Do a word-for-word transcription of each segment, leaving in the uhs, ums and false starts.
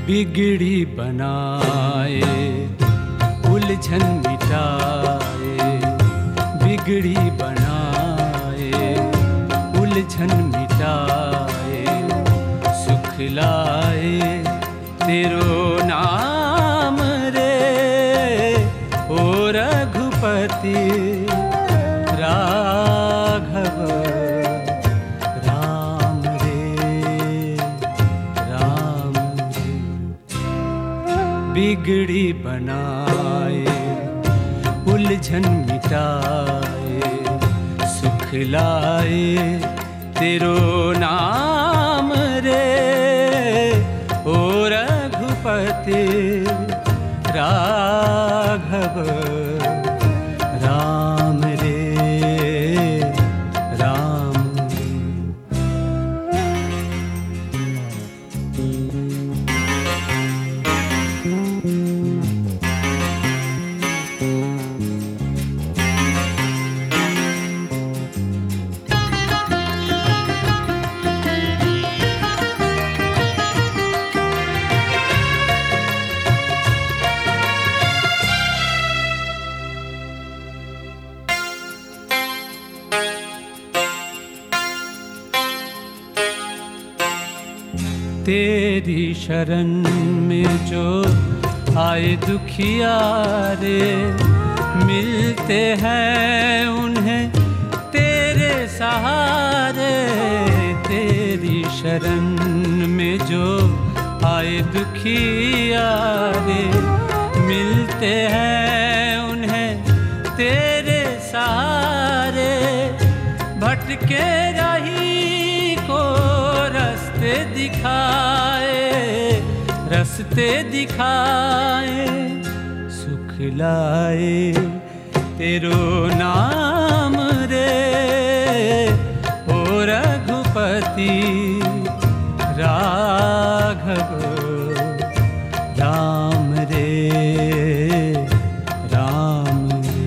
बिगड़ी बनाए उलझन मिटाए, बिगड़ी बनाए उलझन मिटाए, सुख लाए तेरो नाम रे ओ रघुपति राघव राम रे राम रे। बिगड़ी बनाए उलझन मिटाए, सुख लाए तेरो नाम रे ओ रघुपति राघव राम रे राम रे। तेरी शरण में जो आए दुखियारे, मिलते हैं उन्हें तेरे सहारे। तेरी शरण में जो आए दुखियारे, मिलते हैं उन्हें तेरे सहारे। भटके रही को रास्ते दिखाए, रास्ते दिखाए, सुख लाए तेरो नाम रे ओ रघुपति राघव राम रे राम रे।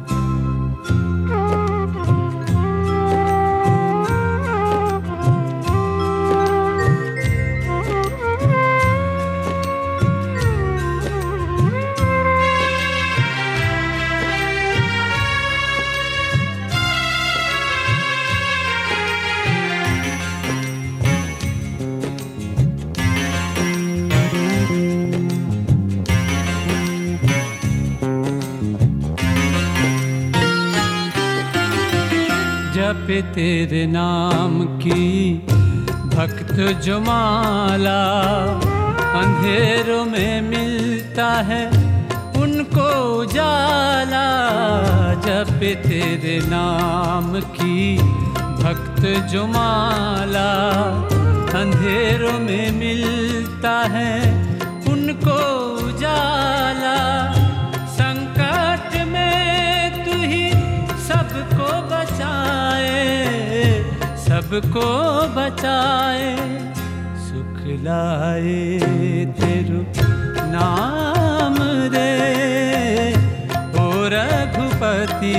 जप तेरे नाम की भक्त जो माला, अंधेरों में मिलता है उनको उजाला। जप तेरे नाम की भक्त जो माला, अंधेरों में मिलता है उनको उजाला। संकट में तू ही सबको बचाए, सबको बचाए, सुख लाए तेरो नाम रे ओ रघुपति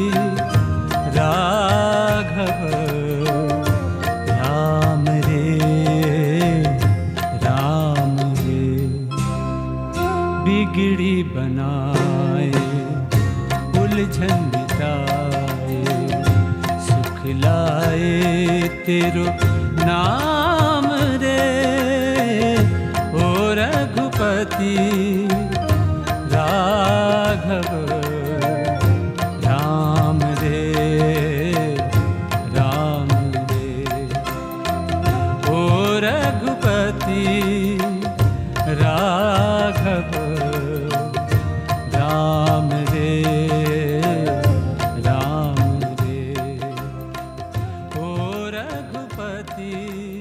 राघव राम रे राम रे। बिगड़ी बनाए उलझन मिटाए, सुख लाए तेरो नाम रे ओ रघुपति राघव राम रे राम रे ओ रघुपति राघव राम रे राम रे ओ रघुपति